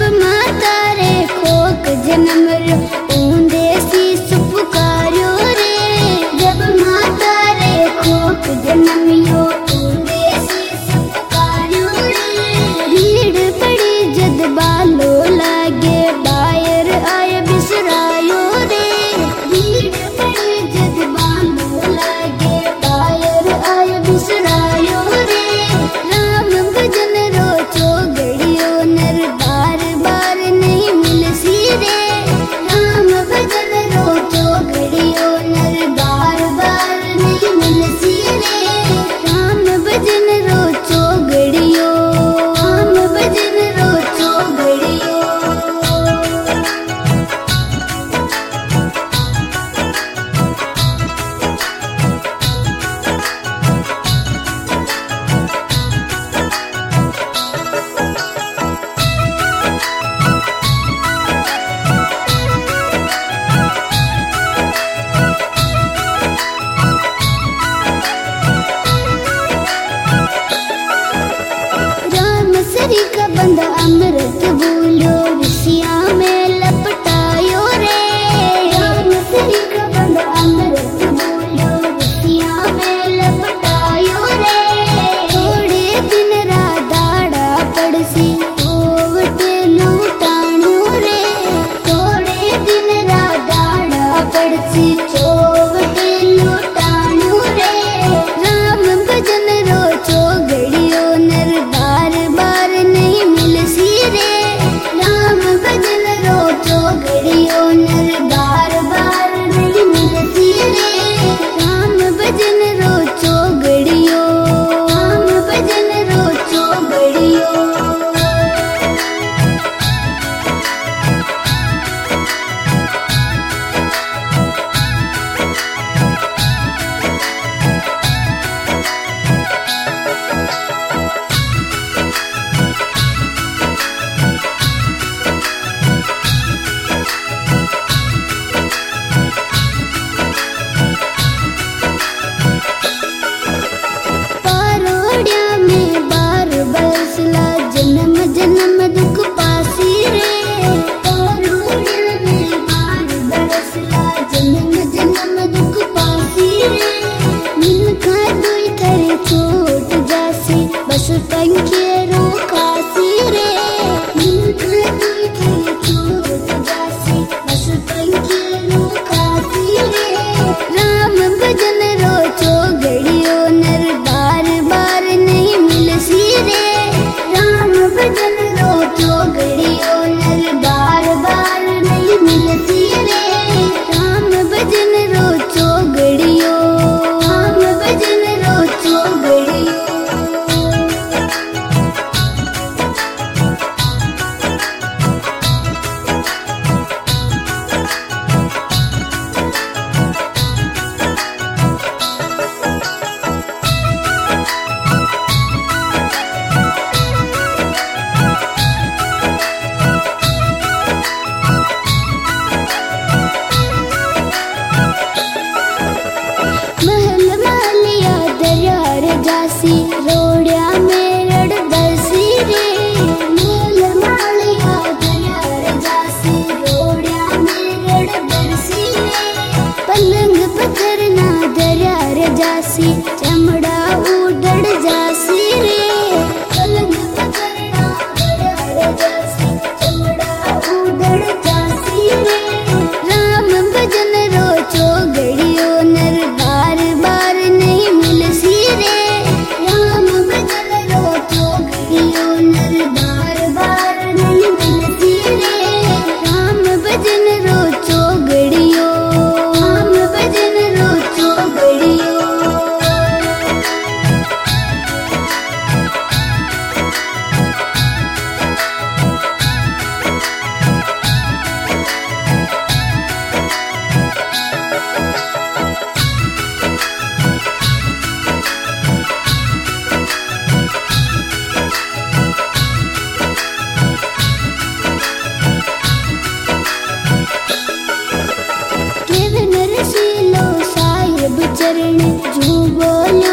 माता रे खोक जन्म रो ऊंदे शीस पुकार्यो रे। जब माता रे खोक जन्म यो ऊंदे शीस पुकार्यो रे। भीड़ पड़ी जद बालो लागे बायर आय बिसरायो रे। भीड़ पड़ी जद बालो लागे बायर आय बिसरायो रे। राम भजन रो चौगड़ियो नर बार बार नहीं मिलसी रे। राम भजन रो चौगड़ियो नर बार बार नहीं मिलसी रे। राम भजन रो चौगड़ियो, राम भजन रो चौगड़ियो। राम सरी का बंदा अमृत बोलो ऋषिया में लपटायो रे। राम सरी का बंदा अमृत बोलो ऋषिया में लपटायो रे। थोड़े दिन राधाड़ा पड़सी ओवटे लूटाणो रे। थोड़े दिन राधाड़ा पड़सी चोवटे लूटाणो रे। राम भजन रो चौगड़ियो नर बार बार नहीं मिलसी रे। राम भजन रो चौगड़ियो नर बार बार नहीं मिलसी रे। राम भजन रो चौगड़ियो, राम भजन रो चौगड़ियो। पारोड़िया में बार बरसला जन्म जन्म दुख पासी रे। पारोड़िया में बार बरसला जन्म जन्म दुख पासी रे। मिलका दुई करे छोट जासी बस पंखे रो खासी रे। मिलका दुई करे छोट जासी बस पंखे रो खासी रे। राम भजन रो चौगड़ियो नर बार बार नहीं मिलसी रे। राम भजन रो चौगड़ियो नर बार बार नहीं मिलसी रे। राम भजन रो चौगड़ियो, राम भजन रो चौगड़ियो। महल मालिया दरियार जासी रोड़िया में रड़ दसी रे। महल मालिया दरियार जासी रोड़िया में रड़ दसी रे। पलंग पकड़ना दरियार जासी चमड़ा उड़ड़ जासी रे। पलंग पकड़ना दरियार जासी चमड़ा उड़ड़ जासी रे। राम भजन रो चौगड़ियो नर बार बार नहीं मिलसी रे। राम भजन रो चौगड़ियो नर बार बार नहीं मिलसी रे। राम भजन रो चौगड़ियो, राम भजन रो चौगड़ियो। चरण जू बोलो